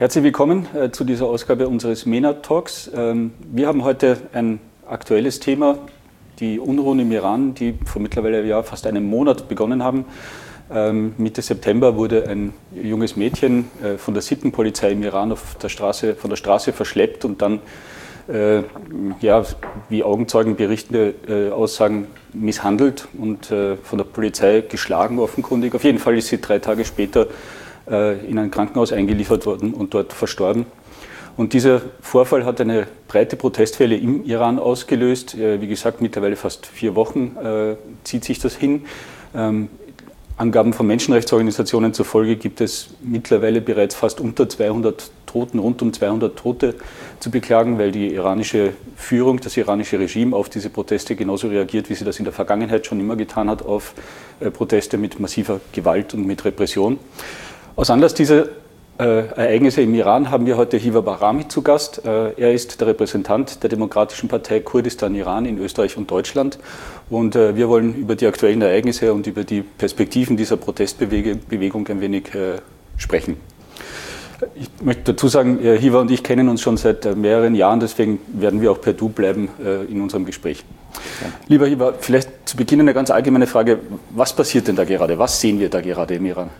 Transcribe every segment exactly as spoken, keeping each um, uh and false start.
Herzlich willkommen äh, zu dieser Ausgabe unseres MENA Talks. Ähm, wir haben heute ein aktuelles Thema, die Unruhen im Iran, die vor mittlerweile ja, fast einem Monat begonnen haben. Ähm, Mitte September wurde ein junges Mädchen äh, von der Sittenpolizei im Iran auf der Straße, von der Straße verschleppt und dann, äh, ja, wie Augenzeugenberichte äh, aussagen, misshandelt und äh, von der Polizei geschlagen offenkundig. Auf jeden Fall ist sie drei Tage später in ein Krankenhaus eingeliefert worden und dort verstorben. Und dieser Vorfall hat eine breite Protestwelle im Iran ausgelöst. Wie gesagt, mittlerweile fast vier Wochen äh, zieht sich das hin. Ähm, Angaben von Menschenrechtsorganisationen zufolge gibt es mittlerweile bereits fast unter zweihundert Toten, rund um zweihundert Tote zu beklagen, weil die iranische Führung, das iranische Regime auf diese Proteste genauso reagiert, wie sie das in der Vergangenheit schon immer getan hat, auf äh, Proteste mit massiver Gewalt und mit Repression. Aus Anlass dieser äh, Ereignisse im Iran haben wir heute Hiva Bahrami zu Gast. Äh, er ist der Repräsentant der Demokratischen Partei Kurdistan-Iran in Österreich und Deutschland. Und äh, wir wollen über die aktuellen Ereignisse und über die Perspektiven dieser Protestbewegung ein wenig äh, sprechen. Ich möchte dazu sagen, äh, Hiva und ich kennen uns schon seit äh, mehreren Jahren, deswegen werden wir auch per Du bleiben äh, in unserem Gespräch. Ja. Lieber Hiva, vielleicht zu Beginn eine ganz allgemeine Frage. Was passiert denn da gerade? Was sehen wir da gerade im Iran?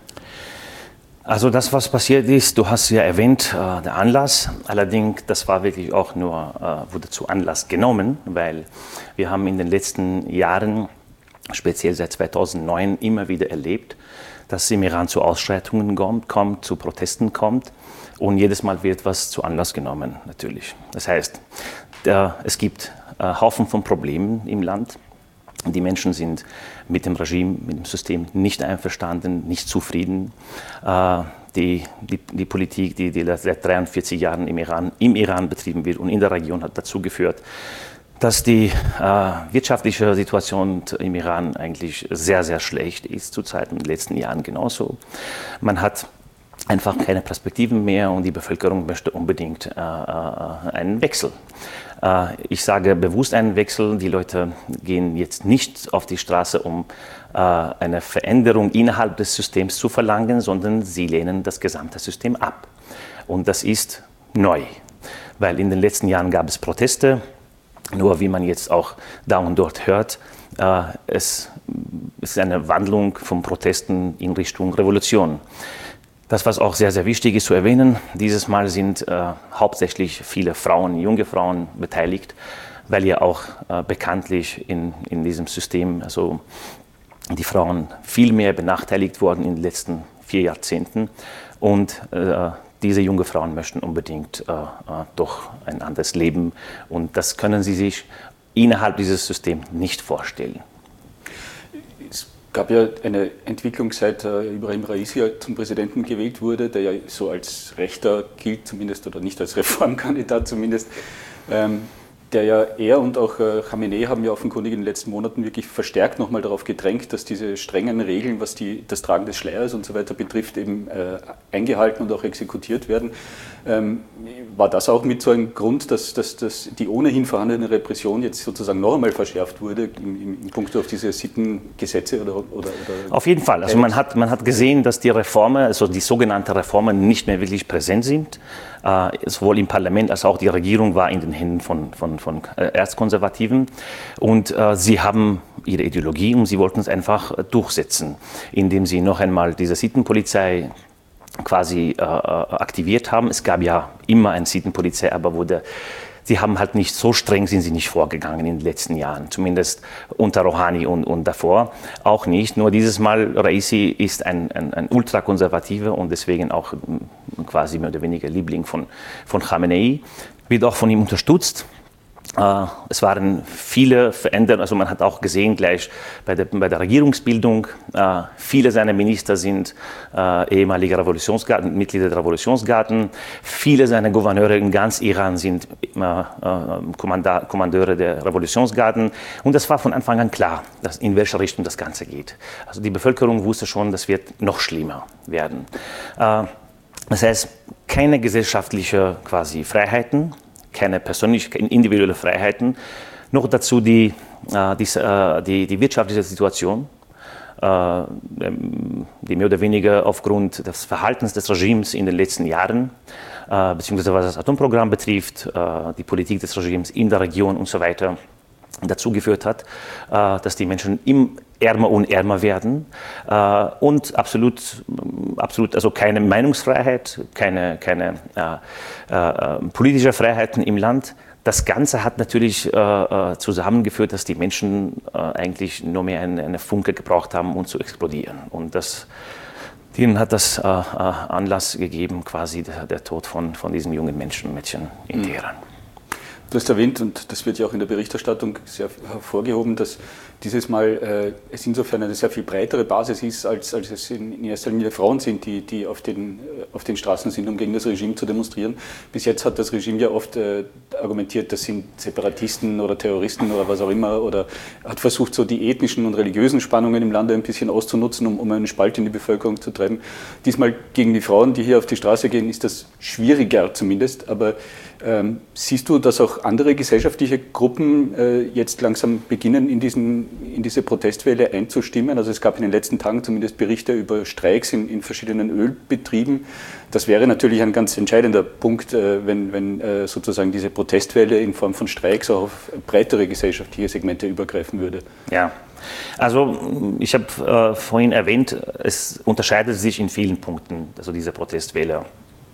Also das, was passiert ist, du hast ja erwähnt, äh, der Anlass. Allerdings, das war wirklich auch nur, äh, wurde zu Anlass genommen, weil wir haben in den letzten Jahren, speziell seit zweitausendneun, immer wieder erlebt, dass es im Iran zu Ausschreitungen kommt, kommt, zu Protesten kommt und jedes Mal wird was zu Anlass genommen, natürlich. Das heißt, der, es gibt äh, Haufen von Problemen im Land. Die Menschen sind mit dem Regime, mit dem System nicht einverstanden, nicht zufrieden. Äh, die, die, die Politik, die, die seit dreiundvierzig Jahren im Iran, im Iran betrieben wird und in der Region, hat dazu geführt, dass die äh, wirtschaftliche Situation im Iran eigentlich sehr, sehr schlecht ist, zurzeit in den letzten Jahren genauso. Man hat einfach keine Perspektiven mehr und die Bevölkerung möchte unbedingt äh, einen Wechsel. Äh, ich sage bewusst einen Wechsel. Die Leute gehen jetzt nicht auf die Straße, um äh, eine Veränderung innerhalb des Systems zu verlangen, sondern sie lehnen das gesamte System ab. Und das ist neu, weil in den letzten Jahren gab es Proteste, nur wie man jetzt auch da und dort hört, äh, es ist eine Wandlung von Protesten in Richtung Revolution. Das, was auch sehr, sehr wichtig ist zu erwähnen, dieses Mal sind äh, hauptsächlich viele Frauen, junge Frauen beteiligt, weil ja auch äh, bekanntlich in, in diesem System also die Frauen viel mehr benachteiligt wurden in den letzten vier Jahrzehnten. Und äh, diese jungen Frauen möchten unbedingt äh, äh, doch ein anderes Leben. Und das können sie sich innerhalb dieses Systems nicht vorstellen. Es gab ja eine Entwicklung, seit äh, Ibrahim Raisi zum Präsidenten gewählt wurde, der ja so als Rechter gilt zumindest, oder nicht als Reformkandidat zumindest, ähm, der ja er und auch äh, Khamenei haben ja offenkundig in den letzten Monaten wirklich verstärkt nochmal darauf gedrängt, dass diese strengen Regeln, was die, das Tragen des Schleiers und so weiter betrifft, eben äh, eingehalten und auch exekutiert werden. Ähm, war das auch mit so einem Grund, dass, dass, dass die ohnehin vorhandene Repression jetzt sozusagen noch einmal verschärft wurde im, im Punkt auf diese Sittengesetze? Oder, oder, oder auf jeden Fall. Also man hat, man hat gesehen, dass die Reformen, also die sogenannten Reformen, nicht mehr wirklich präsent sind. Äh, sowohl im Parlament als auch die Regierung war in den Händen von, von, von Erzkonservativen. Und äh, sie haben ihre Ideologie und sie wollten es einfach äh, durchsetzen, indem sie noch einmal diese Sittenpolizei quasi äh, aktiviert haben. Es gab ja immer eine Sittenpolizei, aber wo der, sie haben halt nicht so streng sind sie nicht vorgegangen in den letzten Jahren, zumindest unter Rouhani und, und davor auch nicht. Nur dieses Mal, Raisi ist ein, ein, ein Ultrakonservativer und deswegen auch quasi mehr oder weniger Liebling von, von Khamenei, wird auch von ihm unterstützt. Uh, es waren viele Veränderungen, also man hat auch gesehen gleich bei der, bei der Regierungsbildung, uh, viele seiner Minister sind uh, ehemalige Revolutionsgarden, Mitglieder der Revolutionsgarden, viele seiner Gouverneure in ganz Iran sind uh, uh, Kommandeure der Revolutionsgarden und das war von Anfang an klar, dass in welche Richtung das Ganze geht. Also die Bevölkerung wusste schon, das wird noch schlimmer werden. Uh, das heißt, keine gesellschaftliche quasi Freiheiten, keine persönliche, individuelle Freiheiten. Noch dazu die, äh, die, äh, die, die wirtschaftliche Situation, äh, die mehr oder weniger aufgrund des Verhaltens des Regimes in den letzten Jahren äh, beziehungsweise was das Atomprogramm betrifft, äh, die Politik des Regimes in der Region und so weiter, dazu geführt hat, äh, dass die Menschen im ärmer und ärmer werden äh, und absolut, absolut, also keine Meinungsfreiheit, keine, keine äh, äh, politische Freiheiten im Land. Das Ganze hat natürlich äh, zusammengeführt, dass die Menschen äh, eigentlich nur mehr eine, eine Funke gebraucht haben, um zu explodieren. Und das, denen hat das äh, Anlass gegeben, quasi der, der Tod von, von diesen jungen Menschen, Mädchen in Teheran. Du hast erwähnt, und das wird ja auch in der Berichterstattung sehr hervorgehoben, dass dieses Mal äh, es insofern eine sehr viel breitere Basis ist, als, als es in, in erster Linie Frauen sind, die, die auf, den, äh, auf den Straßen sind, um gegen das Regime zu demonstrieren. Bis jetzt hat das Regime ja oft äh, argumentiert, das sind Separatisten oder Terroristen oder was auch immer, oder hat versucht, so die ethnischen und religiösen Spannungen im Lande ein bisschen auszunutzen, um, um einen Spalt in die Bevölkerung zu treiben. Diesmal gegen die Frauen, die hier auf die Straße gehen, ist das schwieriger zumindest, aber ähm, siehst du, dass auch andere gesellschaftliche Gruppen äh, jetzt langsam beginnen, in, diesen, in diese Protestwelle einzustimmen? Also es gab in den letzten Tagen zumindest Berichte über Streiks in, in verschiedenen Ölbetrieben. Das wäre natürlich ein ganz entscheidender Punkt, äh, wenn, wenn äh, sozusagen diese Protestwelle in Form von Streiks auch auf breitere gesellschaftliche Segmente übergreifen würde. Ja, also ich habe äh, vorhin erwähnt, es unterscheidet sich in vielen Punkten, also diese Protestwelle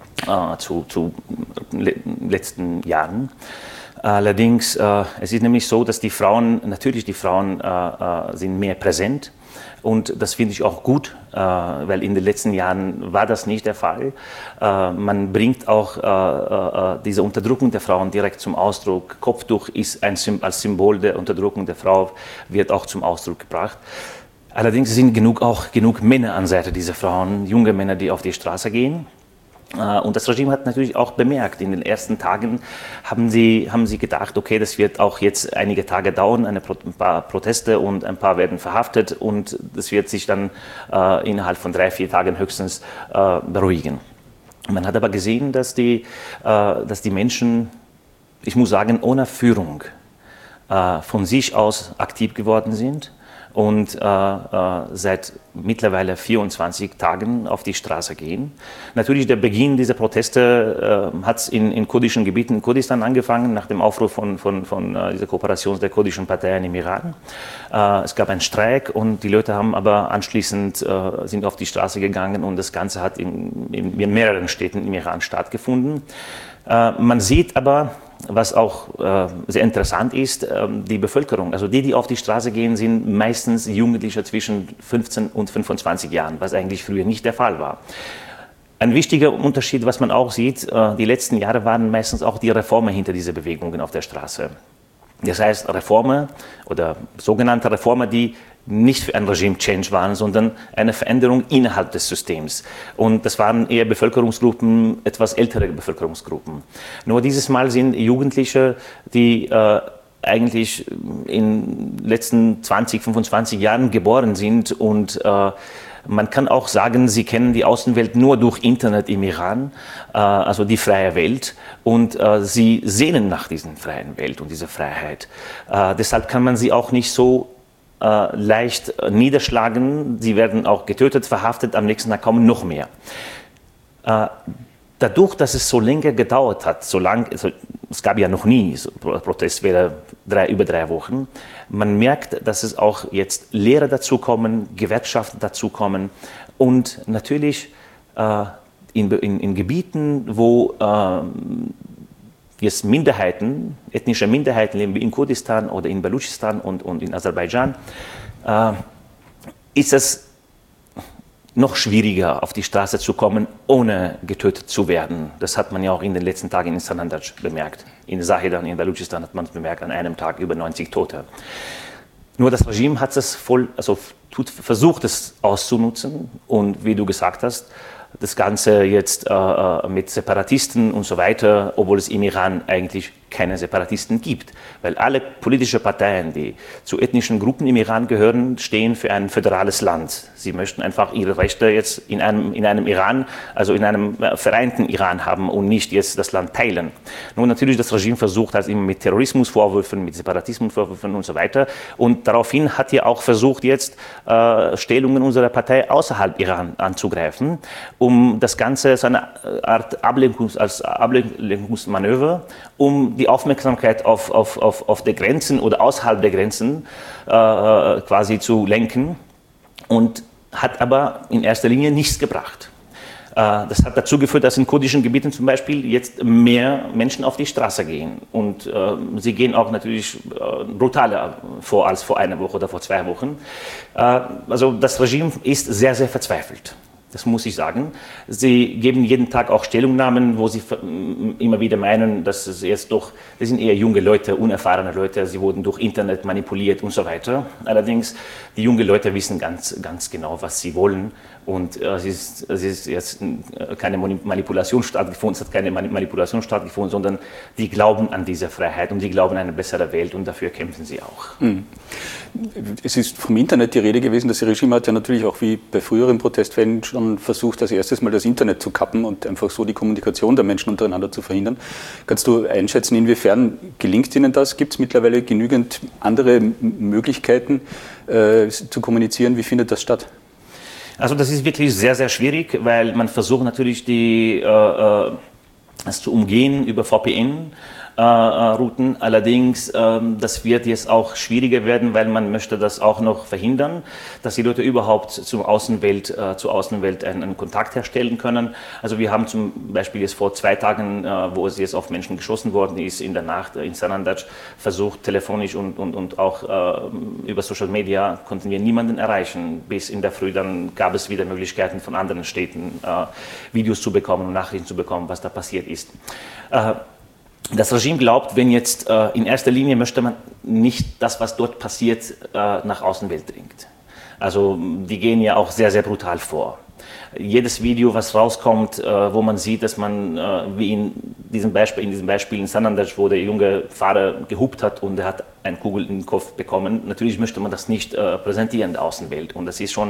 äh, zu, zu le letzten Jahren. Allerdings, äh, es ist nämlich so, dass die Frauen, natürlich die Frauen äh, äh, sind mehr präsent. Und das finde ich auch gut, äh, weil in den letzten Jahren war das nicht der Fall. Äh, man bringt auch äh, äh, diese Unterdrückung der Frauen direkt zum Ausdruck. Kopftuch ist ein Sym als Symbol der Unterdrückung der Frau, wird auch zum Ausdruck gebracht. Allerdings sind genug, auch genug Männer an Seite dieser Frauen, junge Männer, die auf die Straße gehen. Und das Regime hat natürlich auch bemerkt, in den ersten Tagen haben sie, haben sie gedacht, okay, das wird auch jetzt einige Tage dauern, eine, ein paar Proteste und ein paar werden verhaftet und das wird sich dann äh, innerhalb von drei, vier Tagen höchstens äh, beruhigen. Man hat aber gesehen, dass die, äh, dass die Menschen, ich muss sagen, ohne Führung äh, von sich aus aktiv geworden sind und äh, äh, seit mittlerweile vierundzwanzig Tagen auf die Straße gehen. Natürlich, der Beginn dieser Proteste äh, hat in, in kurdischen Gebieten in Kurdistan angefangen, nach dem Aufruf von, von, von äh, dieser Kooperation der kurdischen Parteien im Iran. Äh, es gab einen Streik und die Leute haben aber anschließend äh, sind auf die Straße gegangen und das Ganze hat in, in, in mehreren Städten im Iran stattgefunden. Äh, man sieht aber, was auch äh, sehr interessant ist, äh, die Bevölkerung, also die, die auf die Straße gehen, sind meistens Jugendliche zwischen fünfzehn und fünfundzwanzig Jahren, was eigentlich früher nicht der Fall war. Ein wichtiger Unterschied, was man auch sieht, äh, die letzten Jahre waren meistens auch die Reformer hinter diese Bewegungen auf der Straße. Das heißt, Reformer oder sogenannte Reformer, die nicht für ein Regime-Change waren, sondern eine Veränderung innerhalb des Systems. Und das waren eher Bevölkerungsgruppen, etwas ältere Bevölkerungsgruppen. Nur dieses Mal sind Jugendliche, die äh, eigentlich in den letzten zwanzig, fünfundzwanzig Jahren geboren sind und äh, man kann auch sagen, sie kennen die Außenwelt nur durch Internet im Iran, äh, also die freie Welt. Und äh, sie sehnen nach dieser freien Welt und dieser Freiheit. Äh, deshalb kann man sie auch nicht so äh, leicht niederschlagen. Sie werden auch getötet, verhaftet, am nächsten Tag kommen noch mehr. Äh, dadurch, dass es so lange gedauert hat, so lang, also es gab ja noch nie so Protestwelle drei, über drei Wochen, man merkt, dass es auch jetzt Lehrer dazukommen, Gewerkschaften dazukommen und natürlich äh, in, in, in Gebieten, wo äh, jetzt Minderheiten, ethnische Minderheiten leben, wie in Kurdistan oder in Baluchistan und, und in Aserbaidschan, äh, ist es noch schwieriger, auf die Straße zu kommen, ohne getötet zu werden. Das hat man ja auch in den letzten Tagen in Sanandaj bemerkt. In Zahedan, in Baluchistan hat man es bemerkt, an einem Tag über neunzig Tote. Nur das Regime hat es voll, also tut, versucht, es auszunutzen und wie du gesagt hast, das Ganze jetzt äh, mit Separatisten und so weiter, obwohl es im Iran eigentlich keine Separatisten gibt. Weil alle politischen Parteien, die zu ethnischen Gruppen im Iran gehören, stehen für ein föderales Land. Sie möchten einfach ihre Rechte jetzt in einem, in einem Iran, also in einem vereinten Iran haben und nicht jetzt das Land teilen. Nun natürlich, das Regime versucht halt immer mit Terrorismusvorwürfen, mit Separatismusvorwürfen und so weiter. Und daraufhin hat er auch versucht, jetzt äh, Stellungen unserer Partei außerhalb Iran anzugreifen. um das Ganze, so eine Art Ablenkungs, als Ablenkungsmanöver, um die Aufmerksamkeit auf, auf, auf, auf die Grenzen oder außerhalb der Grenzen äh, quasi zu lenken, und hat aber in erster Linie nichts gebracht. Das hat dazu geführt, dass in kurdischen Gebieten zum Beispiel jetzt mehr Menschen auf die Straße gehen. Und äh, sie gehen auch natürlich äh, brutaler vor als vor einer Woche oder vor zwei Wochen. Äh, also das Regime ist sehr, sehr verzweifelt. Das muss ich sagen. Sie geben jeden Tag auch Stellungnahmen, wo sie immer wieder meinen, dass es jetzt doch, das sind eher junge Leute, unerfahrene Leute, sie wurden durch Internet manipuliert und so weiter. Allerdings, die jungen Leute wissen ganz, ganz genau, was sie wollen. Und äh, es, ist, es ist jetzt keine Manipulation stattgefunden, es hat keine Manipulation stattgefunden, sondern die glauben an diese Freiheit und die glauben an eine bessere Welt, und dafür kämpfen sie auch. Mhm. Es ist vom Internet die Rede gewesen. Das Regime hat ja natürlich auch wie bei früheren Protestwellen schon versucht, als erstes mal das Internet zu kappen und einfach so die Kommunikation der Menschen untereinander zu verhindern. Kannst du einschätzen, inwiefern gelingt Ihnen das? Gibt es mittlerweile genügend andere Möglichkeiten äh, zu kommunizieren? Wie findet das statt? Also das ist wirklich sehr, sehr schwierig, weil man versucht natürlich, die, äh, das zu umgehen über V P N. Äh, Routen. Allerdings, ähm, das wird jetzt auch schwieriger werden, weil man möchte das auch noch verhindern, dass die Leute überhaupt zur Außenwelt, äh, zur Außenwelt einen, einen Kontakt herstellen können. Also wir haben zum Beispiel jetzt vor zwei Tagen, äh, wo es jetzt auf Menschen geschossen worden ist, in der Nacht in Sanandaj, versucht, telefonisch und, und, und auch äh, über Social Media konnten wir niemanden erreichen. Bis in der Früh dann gab es wieder Möglichkeiten von anderen Städten, äh, Videos zu bekommen und Nachrichten zu bekommen, was da passiert ist. Äh, Das Regime glaubt, wenn jetzt äh, in erster Linie möchte man nicht das, was dort passiert, äh, nach Außenwelt dringt. Also die gehen ja auch sehr, sehr brutal vor. Jedes Video, was rauskommt, äh, wo man sieht, dass man, äh, wie in diesem Beispiel, in diesem Beispiel in Sanandaj, wo der junge Fahrer gehupt hat und er hat eine Kugel in den Kopf bekommen, natürlich möchte man das nicht äh, präsentieren der Außenwelt. Und das ist schon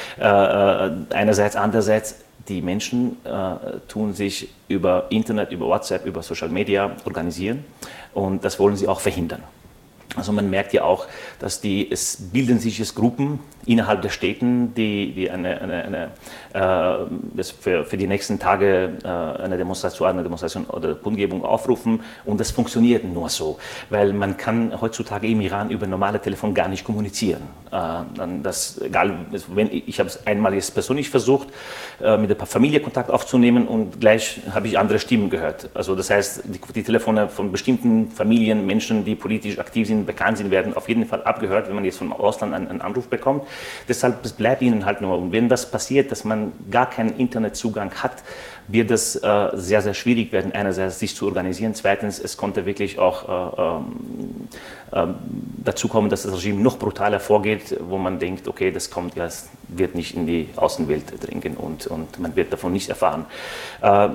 äh, einerseits, andererseits, die Menschen äh, tun sich über Internet, über WhatsApp, über Social Media organisieren, und das wollen sie auch verhindern. Also man merkt ja auch, dass die, es bilden sich jetzt Gruppen innerhalb der Städten, die, die eine, eine, eine, äh, das für, für die nächsten Tage äh, eine Demonstration, eine Demonstration oder Kundgebung aufrufen, und das funktioniert nur so, weil man kann heutzutage im Iran über normale Telefon gar nicht kommunizieren. Äh, das, egal, wenn, ich habe es einmal jetzt persönlich versucht, äh, mit der Familie Kontakt aufzunehmen, und gleich habe ich andere Stimmen gehört. Also das heißt, die, die Telefone von bestimmten Familien, Menschen, die politisch aktiv sind, bekannt sind, werden auf jeden Fall abgehört, wenn man jetzt vom Ausland einen, einen Anruf bekommt. Deshalb, es bleibt ihnen halt nur. Und wenn das passiert, dass man gar keinen Internetzugang hat, wird es äh, sehr, sehr schwierig werden, einerseits sich zu organisieren. Zweitens, es konnte wirklich auch äh, äh, dazu kommen, dass das Regime noch brutaler vorgeht, wo man denkt, okay, das kommt, ja, es wird nicht in die Außenwelt dringen, und, und man wird davon nichts erfahren. Äh,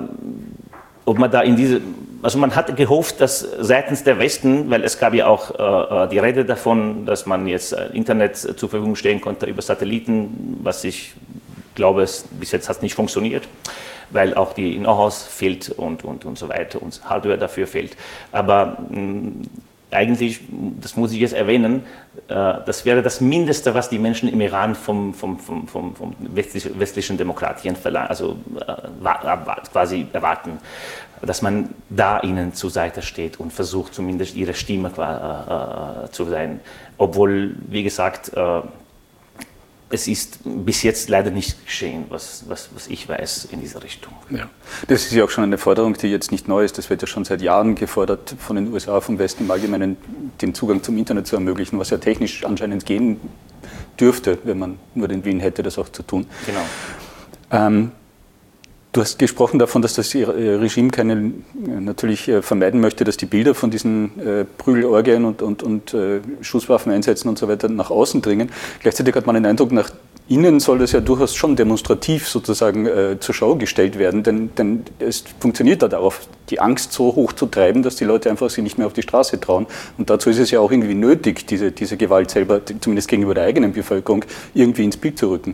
Ob man da in diese, also man hat gehofft, dass seitens der Westen, weil es gab ja auch äh, die Rede davon, dass man jetzt äh, Internet zur Verfügung stellen konnte über Satelliten, was ich glaube, es, bis jetzt hat es nicht funktioniert, weil auch die Know-hows fehlt und, und, und so weiter und Hardware dafür fehlt. Aber mh, eigentlich, das muss ich jetzt erwähnen, äh, das wäre das Mindeste, was die Menschen im Iran vom, vom, vom, vom, vom westlichen, westlichen Demokratien verlangen, also äh, quasi erwarten, dass man da ihnen zur Seite steht und versucht, zumindest ihre Stimme äh, äh, zu sein. Obwohl, wie gesagt, äh, es ist bis jetzt leider nicht geschehen, was, was, was ich weiß in dieser Richtung. Ja. Das ist ja auch schon eine Forderung, die jetzt nicht neu ist. Das wird ja schon seit Jahren gefordert von den U S A, vom Westen im Allgemeinen, den Zugang zum Internet zu ermöglichen, was ja technisch anscheinend gehen dürfte, wenn man nur den Willen hätte, das auch zu tun. Genau. Ähm, Du hast gesprochen davon, dass das Regime keine, natürlich vermeiden möchte, dass die Bilder von diesen äh, Prügelorgien und, und, und äh, Schusswaffeneinsätzen und so weiter nach außen dringen. Gleichzeitig hat man den Eindruck, nach innen soll das ja durchaus schon demonstrativ sozusagen äh, zur Schau gestellt werden, denn, denn es funktioniert da darauf, die Angst so hoch zu treiben, dass die Leute einfach sich nicht mehr auf die Straße trauen. Und dazu ist es ja auch irgendwie nötig, diese, diese Gewalt selber, zumindest gegenüber der eigenen Bevölkerung, irgendwie ins Bild zu rücken.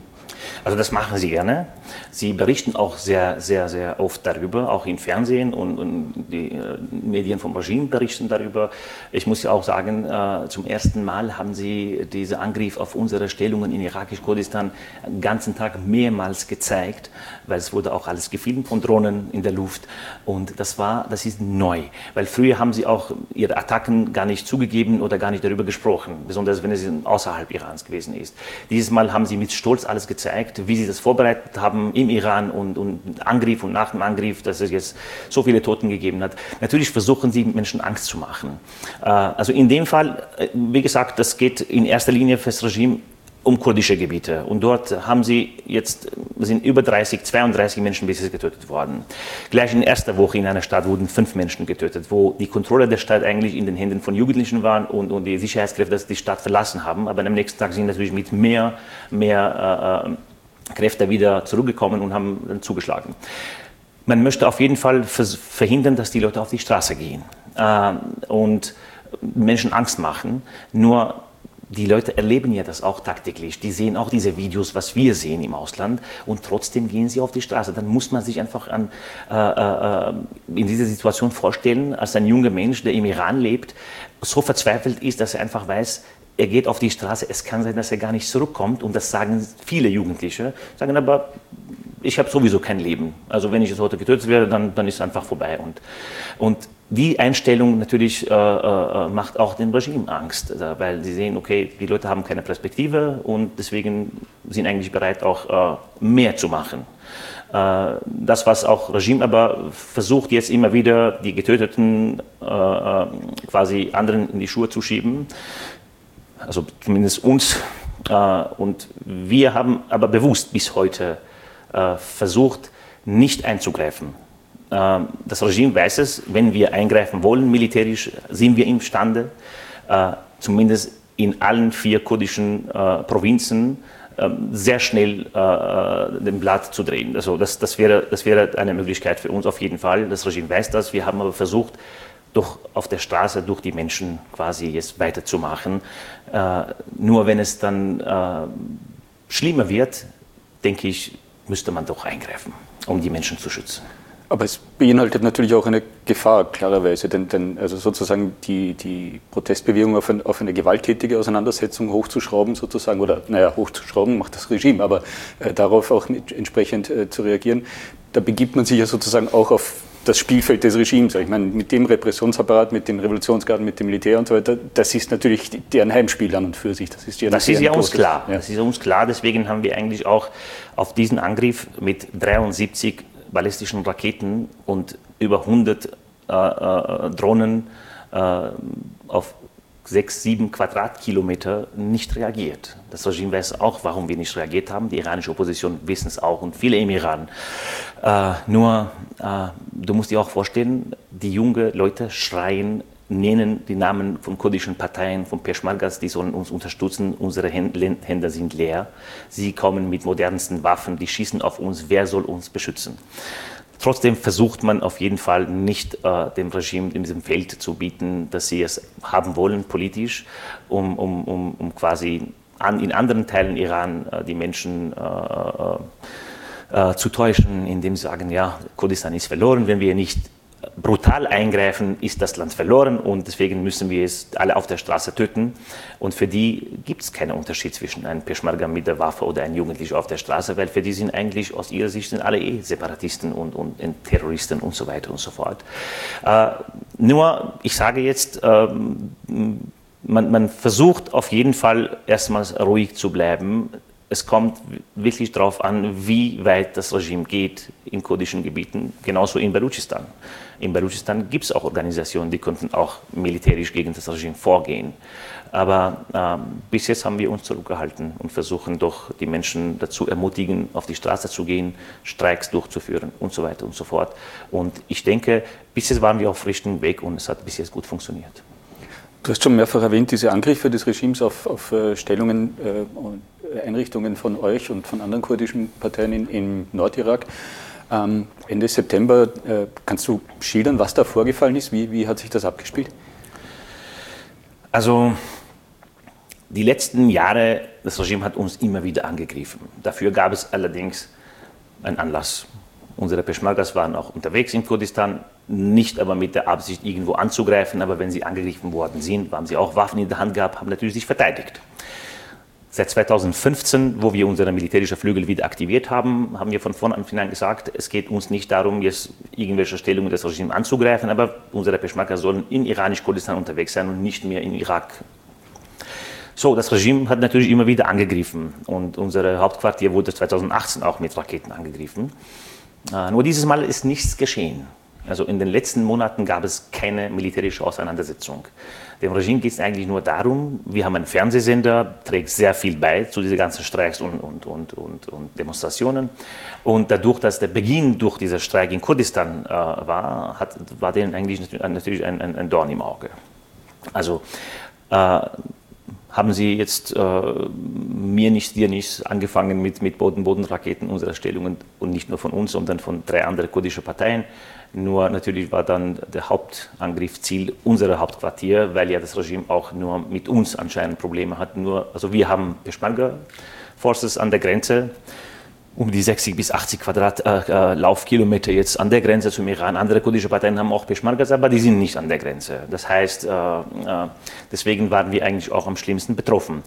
Also das machen sie gerne. Sie berichten auch sehr, sehr, sehr oft darüber, auch im Fernsehen, und, und die äh, Medien vom Regime berichten darüber. Ich muss ja auch sagen, äh, zum ersten Mal haben sie diesen Angriff auf unsere Stellungen in irakisch-Kurdistan den ganzen Tag mehrmals gezeigt, weil es wurde auch alles gefilmt von Drohnen in der Luft, und das war, das ist neu, weil früher haben sie auch ihre Attacken gar nicht zugegeben oder gar nicht darüber gesprochen, besonders wenn es außerhalb Irans gewesen ist. Dieses Mal haben sie mit Stolz alles gezeigt, wie sie das vorbereitet haben im Iran, und, und Angriff und nach dem Angriff, dass es jetzt so viele Toten gegeben hat. Natürlich versuchen sie, Menschen Angst zu machen. Äh, also in dem Fall, wie gesagt, das geht in erster Linie für das Regime um kurdische Gebiete. Und dort haben sie jetzt, sind über dreißig, zweiunddreißig Menschen bis jetzt getötet worden. Gleich in erster Woche in einer Stadt wurden fünf Menschen getötet, wo die Kontrolle der Stadt eigentlich in den Händen von Jugendlichen waren, und, und die Sicherheitskräfte die Stadt verlassen haben. Aber am nächsten Tag sind natürlich mit mehr, mehr äh, Kräfte wieder zurückgekommen und haben dann zugeschlagen. Man möchte auf jeden Fall verhindern, dass die Leute auf die Straße gehen äh, und Menschen Angst machen. Nur die Leute erleben ja das auch tagtäglich. Die sehen auch diese Videos, was wir sehen im Ausland, und trotzdem gehen sie auf die Straße. Dann muss man sich einfach an, äh, äh, in dieser Situation vorstellen, als ein junger Mensch, der im Iran lebt, so verzweifelt ist, dass er einfach weiß, er geht auf die Straße, es kann sein, dass er gar nicht zurückkommt, und das sagen viele Jugendliche, sagen aber, ich habe sowieso kein Leben. Also wenn ich jetzt heute getötet werde, dann, dann ist es einfach vorbei. Und, und die Einstellung natürlich äh, äh, macht auch dem Regime Angst, äh, weil sie sehen, okay, die Leute haben keine Perspektive, und deswegen sind eigentlich bereit, auch äh, mehr zu machen. Äh, das, was auch Regime aber versucht, jetzt immer wieder die Getöteten äh, quasi anderen in die Schuhe zu schieben, also zumindest uns. Äh, und wir haben aber bewusst bis heute äh, versucht, nicht einzugreifen. Das Regime weiß es, wenn wir eingreifen wollen, militärisch, sind wir imstande, äh, zumindest in allen vier kurdischen äh, Provinzen äh, sehr schnell äh, den Blatt zu drehen. Also das, das, wäre, das wäre eine Möglichkeit für uns auf jeden Fall. Das Regime weiß das. Wir haben aber versucht, doch auf der Straße durch die Menschen quasi jetzt weiterzumachen. Äh, nur wenn es dann äh, schlimmer wird, denke ich, müsste man doch eingreifen, um die Menschen zu schützen. Aber es beinhaltet natürlich auch eine Gefahr, klarerweise, denn, denn also sozusagen die, die Protestbewegung auf, ein, auf eine gewalttätige Auseinandersetzung hochzuschrauben, sozusagen, oder naja, hochzuschrauben macht das Regime, aber äh, darauf auch mit, entsprechend äh, zu reagieren, da begibt man sich ja sozusagen auch auf das Spielfeld des Regimes. Ich meine, mit dem Repressionsapparat, mit den Revolutionsgarden, mit dem Militär und so weiter, das ist natürlich deren Heimspiel an und für sich. Das ist ja, das ist ja uns klar. Ja. Das ist uns klar, deswegen haben wir eigentlich auch auf diesen Angriff mit dreiundsiebzig ballistischen Raketen und über hundert äh, äh, Drohnen äh, auf sechs, sieben Quadratkilometer nicht reagiert. Das Regime weiß auch, warum wir nicht reagiert haben. Die iranische Opposition wissen es auch, und viele im Iran. Äh, nur, äh, du musst dir auch vorstellen, die jungen Leute schreien, nennen die Namen von kurdischen Parteien, von Peschmergas, die sollen uns unterstützen. Unsere Hände sind leer. Sie kommen mit modernsten Waffen, die schießen auf uns. Wer soll uns beschützen? Trotzdem versucht man auf jeden Fall nicht äh, dem Regime in diesem Feld zu bieten, dass sie es haben wollen politisch, um, um, um, um quasi an, in anderen Teilen Iran äh, die Menschen äh, äh, zu täuschen, indem sie sagen, ja, Kurdistan ist verloren, wenn wir nicht brutal eingreifen, ist das Land verloren, und deswegen müssen wir es alle auf der Straße töten. Und für die gibt es keinen Unterschied zwischen einem Peschmerga mit der Waffe oder einem Jugendlichen auf der Straße, weil für die sind eigentlich aus ihrer Sicht sind alle eh Separatisten und, und, und Terroristen und so weiter und so fort. Äh, nur, ich sage jetzt, äh, man, man versucht auf jeden Fall erstmals ruhig zu bleiben. Es kommt wirklich darauf an, wie weit das Regime geht in kurdischen Gebieten, genauso in Balutschistan. In Balutschistan gibt es auch Organisationen, die könnten auch militärisch gegen das Regime vorgehen. Aber äh, bis jetzt haben wir uns zurückgehalten und versuchen doch, die Menschen dazu ermutigen, auf die Straße zu gehen, Streiks durchzuführen und so weiter und so fort. Und ich denke, bis jetzt waren wir auf richtigen Weg, und es hat bis jetzt gut funktioniert. Du hast schon mehrfach erwähnt, diese Angriffe des Regimes auf, auf Stellungen äh, und Einrichtungen von euch und von anderen kurdischen Parteien in, im Nordirak. Ähm, Ende September, äh, kannst du schildern, was da vorgefallen ist? Wie, wie hat sich das abgespielt? Also Die letzten Jahre, das Regime hat uns immer wieder angegriffen. Dafür gab es allerdings einen Anlass. Unsere Peschmergas waren auch unterwegs in Kurdistan, nicht aber mit der Absicht, irgendwo anzugreifen, aber wenn sie angegriffen worden sind, haben sie auch Waffen in der Hand gehabt, haben natürlich sich verteidigt. Seit zweitausendfünfzehn, wo wir unsere militärische Flügel wieder aktiviert haben, haben wir von Anfang an gesagt, es geht uns nicht darum, jetzt irgendwelche Stellungen des Regimes anzugreifen, aber unsere Peschmergas sollen in iranisch-Kurdistan unterwegs sein und nicht mehr in Irak. So, das Regime hat natürlich immer wieder angegriffen und unser Hauptquartier wurde zweitausendachtzehn auch mit Raketen angegriffen. Äh, nur dieses Mal ist nichts geschehen. Also in den letzten Monaten gab es keine militärische Auseinandersetzung. Dem Regime geht es eigentlich nur darum, wir haben einen Fernsehsender, trägt sehr viel bei zu diesen ganzen Streiks und, und, und, und, und Demonstrationen. Und dadurch, dass der Beginn durch diesen Streik in Kurdistan äh, war, hat, war denen eigentlich natürlich ein, ein, ein Dorn im Auge. Also äh, haben sie jetzt äh, mir nicht, dir nicht angefangen mit, mit Boden-Boden-Raketen unserer Stellungen und nicht nur von uns, sondern von drei anderen kurdischen Parteien. Nur natürlich war dann der Hauptangriffsziel unser Hauptquartier, weil ja das Regime auch nur mit uns anscheinend Probleme hat. Nur, also wir haben Peschmerga-Forces an der Grenze, um die sechzig bis achtzig Quadrat äh, äh, Laufkilometer jetzt an der Grenze zum Iran. Andere kurdische Parteien haben auch Peschmergas, aber die sind nicht an der Grenze. Das heißt, äh, äh, deswegen waren wir eigentlich auch am schlimmsten betroffen.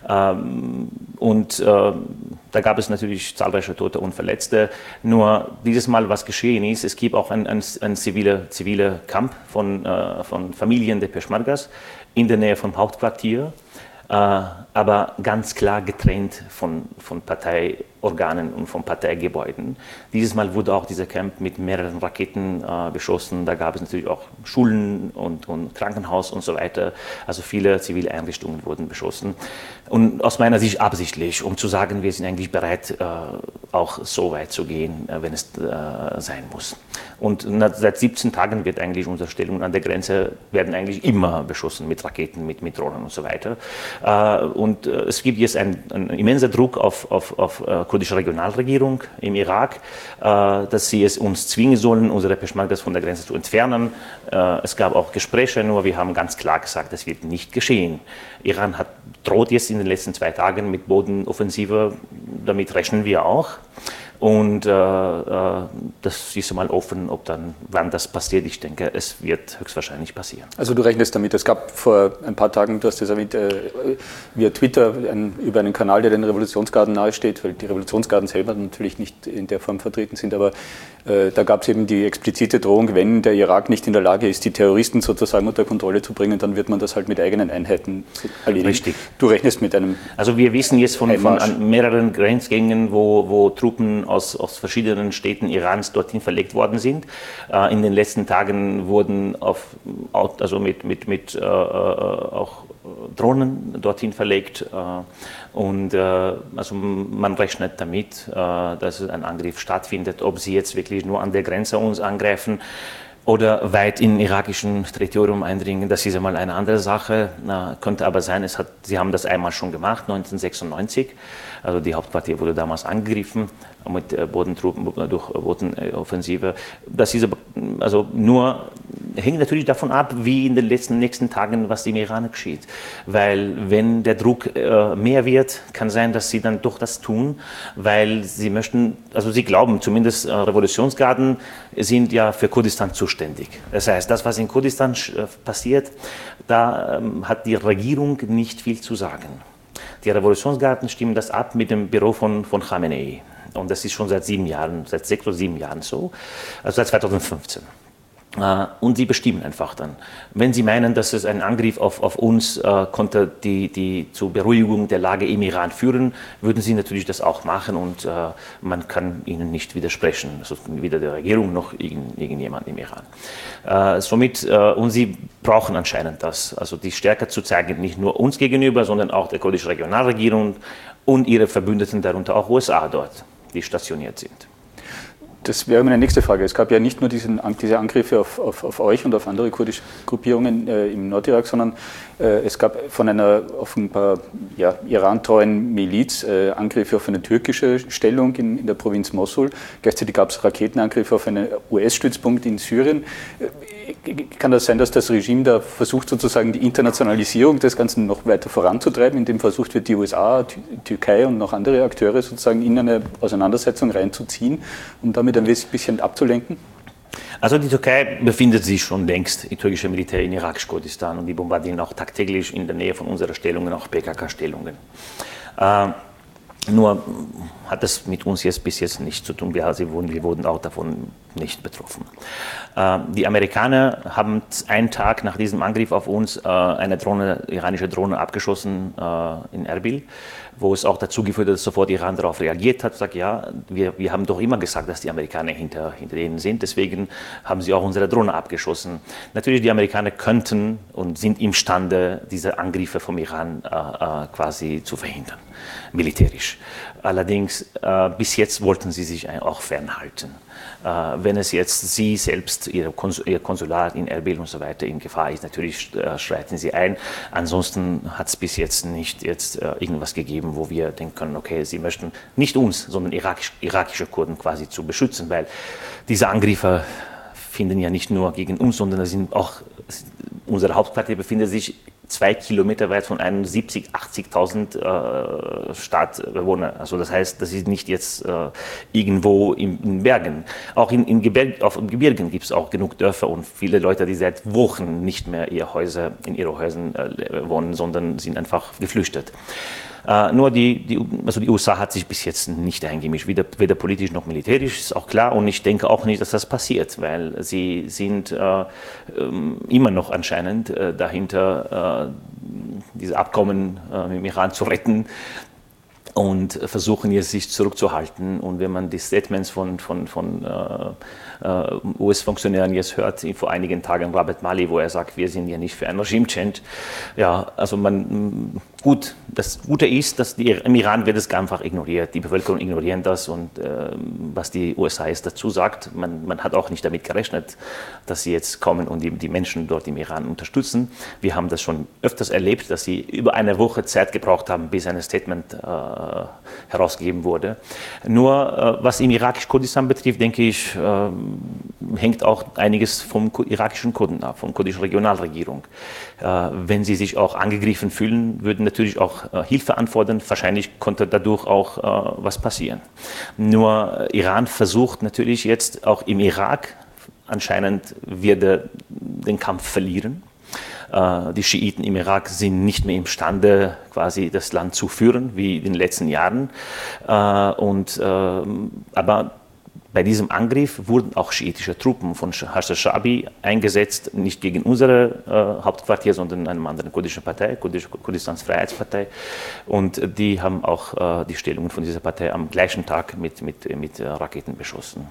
Ähm, und äh, da gab es natürlich zahlreiche Tote und Verletzte. Nur dieses Mal, was geschehen ist, es gibt auch einen ein, ein ziviler zivile Kampf von, äh, von Familien der Peschmergas in der Nähe vom Hauptquartier, äh, aber ganz klar getrennt von, von Parteiorganen und von Parteigebäuden. Dieses Mal wurde auch dieser Camp mit mehreren Raketen äh, beschossen. Da gab es natürlich auch Schulen und, und Krankenhaus und so weiter. Also viele zivile Einrichtungen wurden beschossen. Und aus meiner Sicht absichtlich, um zu sagen, wir sind eigentlich bereit, äh, auch so weit zu gehen, äh, wenn es äh, sein muss. Und seit siebzehn Tagen wird eigentlich unsere Stellung an der Grenze, werden eigentlich immer beschossen mit Raketen, mit, mit Drohnen und so weiter. Äh, und äh, es gibt jetzt einen, einen immensen Druck auf, auf, auf äh, kurdische Regionalregierung im Irak, äh, dass sie es uns zwingen sollen, unsere Peschmergas von der Grenze zu entfernen. Äh, es gab auch Gespräche, nur wir haben ganz klar gesagt, das wird nicht geschehen. Iran hat droht jetzt in den letzten zwei Tagen mit Bodenoffensive, damit rechnen wir auch. Und äh, äh, das ist mal offen, ob dann, wann das passiert. Ich denke, es wird höchstwahrscheinlich passieren. Also du rechnest damit, es gab vor ein paar Tagen, du hast das erwähnt, äh, via Twitter ein, über einen Kanal, der den Revolutionsgarden nahesteht, weil die Revolutionsgarden selber natürlich nicht in der Form vertreten sind, aber äh, da gab es eben die explizite Drohung, wenn der Irak nicht in der Lage ist, die Terroristen sozusagen unter Kontrolle zu bringen, dann wird man das halt mit eigenen Einheiten erledigen. Richtig. Du rechnest mit einem Also wir wissen jetzt von, von an mehreren Grenzgängen, wo, wo Truppen aus, aus verschiedenen Städten Irans dorthin verlegt worden sind. Äh, in den letzten Tagen wurden auf, also mit, mit, mit äh, auch Drohnen dorthin verlegt. Äh, und äh, also man rechnet damit, äh, dass ein Angriff stattfindet. Ob sie jetzt wirklich nur an der Grenze uns angreifen oder weit in irakischen Territorium eindringen, das ist einmal eine andere Sache. Na, könnte aber sein, es hat, sie haben das einmal schon gemacht, neunzehnhundertsechsundneunzig. Also die Hauptquartier wurde damals angegriffen mit Bodentruppen, durch Bodenoffensive. Das ist aber, also nur, hängt natürlich davon ab, wie in den letzten nächsten Tagen, was im Iran geschieht. Weil wenn der Druck äh, mehr wird, kann sein, dass sie dann doch das tun, weil sie möchten, also sie glauben, zumindest äh, Revolutionsgarden sind ja für Kurdistan zuständig. Das heißt, das, was in Kurdistan äh, passiert, da ähm, hat die Regierung nicht viel zu sagen. Die Revolutionsgarden stimmen das ab mit dem Büro von, von Khamenei. Und das ist schon seit sieben Jahren, seit sechs oder sieben Jahren so, also seit zweitausendfünfzehn. Und sie bestimmen einfach dann. Wenn sie meinen, dass es ein Angriff auf, auf uns äh, konnte die, die zur Beruhigung der Lage im Iran führen, würden sie natürlich das auch machen und äh, man kann ihnen nicht widersprechen, also weder der Regierung noch irgend, irgendjemand im Iran. Äh, somit, äh, und sie brauchen anscheinend das, also die Stärke zu zeigen, nicht nur uns gegenüber, sondern auch der kurdischen Regionalregierung und ihre Verbündeten, darunter auch U S A dort, die stationiert sind. Das wäre meine nächste Frage. Es gab ja nicht nur diesen, diese Angriffe auf, auf, auf euch und auf andere kurdische Gruppierungen äh, im Nordirak, sondern äh, es gab von einer offenbar ja, Iran-treuen Miliz äh, Angriffe auf eine türkische Stellung in, in der Provinz Mosul. Gleichzeitig gab es Raketenangriffe auf einen U S-Stützpunkt in Syrien. kann das sein, dass das Regime da versucht, sozusagen die Internationalisierung des Ganzen noch weiter voranzutreiben, indem versucht wird, die U S A, die Türkei und noch andere Akteure sozusagen in eine Auseinandersetzung reinzuziehen, um damit ein bisschen abzulenken? Also die Türkei befindet sich schon längst, die türkische Militär in irakisch-Kurdistan, und die bombardieren auch tagtäglich in der Nähe von unserer Stellungen, auch P K K-Stellungen. Äh, nur hat das mit uns jetzt bis jetzt nichts zu tun. Wir, sie wurden, wir wurden auch davon nicht betroffen. Äh, die Amerikaner haben einen Tag nach diesem Angriff auf uns äh, eine Drohne, iranische Drohne abgeschossen äh, in Erbil, wo es auch dazu geführt hat, dass sofort Iran darauf reagiert hat, sagt, ja, wir, wir haben doch immer gesagt, dass die Amerikaner hinter, hinter denen sind, deswegen haben sie auch unsere Drohne abgeschossen. Natürlich, die Amerikaner könnten und sind imstande, diese Angriffe vom Iran äh, äh, quasi zu verhindern, militärisch. Allerdings, äh, bis jetzt wollten sie sich auch fernhalten. Äh, wenn es jetzt sie selbst, ihr, Konsul, ihr Konsulat in Erbil und so weiter in Gefahr ist, natürlich äh, schreiten sie ein. Ansonsten hat es bis jetzt nicht jetzt, äh, irgendwas gegeben, wo wir denken können, okay, sie möchten nicht uns, sondern irakisch, irakische Kurden quasi zu beschützen, weil diese Angriffe finden ja nicht nur gegen uns, sondern sind auch, unsere Hauptquartier befindet sich zwei Kilometer weit von einundsiebzig, achtzigtausend äh, Stadtbewohnern. Also das heißt, das ist nicht jetzt äh, irgendwo in, in Bergen. Auch in, in Gebirg, auf dem Gebirgen gibt es auch genug Dörfer und viele Leute, die seit Wochen nicht mehr ihre Häuser, in ihren Häusern äh, wohnen, sondern sind einfach geflüchtet. Uh, nur die, die, also die U S A hat sich bis jetzt nicht eingemischt, weder, weder politisch noch militärisch, ist auch klar. Und ich denke auch nicht, dass das passiert, weil sie sind äh, ähm, immer noch anscheinend äh, dahinter, äh, diese Abkommen äh, mit dem Iran zu retten und versuchen jetzt sich zurückzuhalten. Und wenn man die Statements von, von, von äh, äh, U S-Funktionären jetzt hört, vor einigen Tagen Robert Malley, wo er sagt, wir sind ja nicht für einen Regime-Change. Ja, also man, gut, das Gute ist, dass die, im Iran wird es einfach ignoriert. Die Bevölkerung ignoriert das und äh, was die U S A jetzt dazu sagt, man, man hat auch nicht damit gerechnet, dass sie jetzt kommen und die, die Menschen dort im Iran unterstützen. Wir haben das schon öfters erlebt, dass sie über eine Woche Zeit gebraucht haben, bis ein Statement äh, herausgegeben wurde. Nur äh, was im irakisch-Kurdistan betrifft, denke ich, äh, hängt auch einiges vom irakischen Kurden ab, von kurdischen Regionalregierung. Äh, wenn sie sich auch angegriffen fühlen, würden natürlich auch äh, Hilfe anfordern. Wahrscheinlich konnte dadurch auch äh, was passieren. Nur äh, Iran versucht natürlich jetzt auch im Irak, anscheinend wird er den Kampf verlieren. Die Schiiten im Irak sind nicht mehr imstande, quasi das Land zu führen, wie in den letzten Jahren. Und, aber bei diesem Angriff wurden auch schiitische Truppen von Hashd-Shaabi eingesetzt, nicht gegen unsere Hauptquartier, sondern eine andere kurdische Partei, Kurdisch, Kurdistans Freiheitspartei. Und die haben auch die Stellungen von dieser Partei am gleichen Tag mit, mit, mit Raketen beschossen.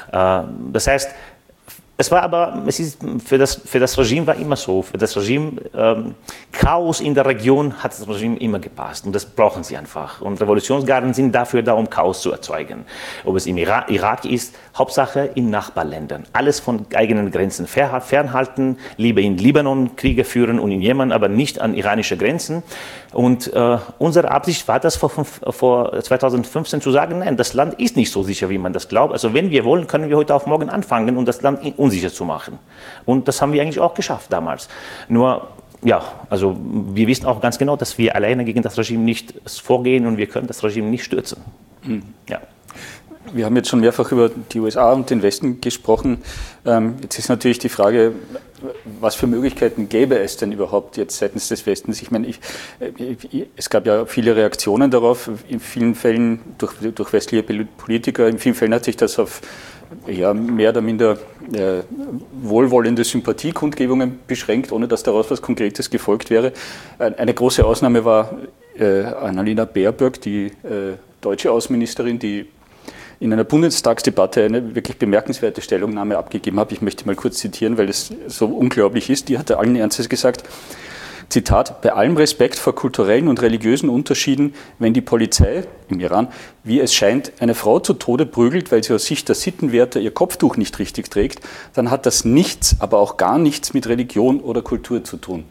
Das heißt, Es war aber, es ist, für, das, für das Regime war immer so, für das Regime, ähm, Chaos in der Region hat das Regime immer gepasst und das brauchen sie einfach. Und Revolutionsgarden sind dafür da, um Chaos zu erzeugen. Ob es im Irak, Irak ist, Hauptsache in Nachbarländern. Alles von eigenen Grenzen fernhalten, lieber in Libanon Kriege führen und in Jemen, aber nicht an iranische Grenzen. Und äh, unsere Absicht war das vor, vor zweitausendfünfzehn zu sagen, nein, das Land ist nicht so sicher, wie man das glaubt. Also wenn wir wollen, können wir heute auf morgen anfangen und das Land unsicher zu machen. Und das haben wir eigentlich auch geschafft damals. Nur, ja, also wir wissen auch ganz genau, dass wir alleine gegen das Regime nicht vorgehen und wir können das Regime nicht stürzen. Mhm. Ja. Wir haben jetzt schon mehrfach über die U S A und den Westen gesprochen. Jetzt ist natürlich die Frage, was für Möglichkeiten gäbe es denn überhaupt jetzt seitens des Westens? Ich meine, ich, ich, es gab ja viele Reaktionen darauf, in vielen Fällen durch, durch westliche Politiker, in vielen Fällen hat sich das auf ja, mehr oder minder äh, wohlwollende Sympathiekundgebungen beschränkt, ohne dass daraus was Konkretes gefolgt wäre. Eine große Ausnahme war äh, Annalena Baerbock, die äh, deutsche Außenministerin, die in einer Bundestagsdebatte eine wirklich bemerkenswerte Stellungnahme abgegeben hat. Ich möchte mal kurz zitieren, weil es so unglaublich ist. Die hatte allen Ernstes gesagt, Zitat, bei allem Respekt vor kulturellen und religiösen Unterschieden, wenn die Polizei im Iran, wie es scheint, eine Frau zu Tode prügelt, weil sie aus Sicht der Sittenwärter ihr Kopftuch nicht richtig trägt, dann hat das nichts, aber auch gar nichts mit Religion oder Kultur zu tun.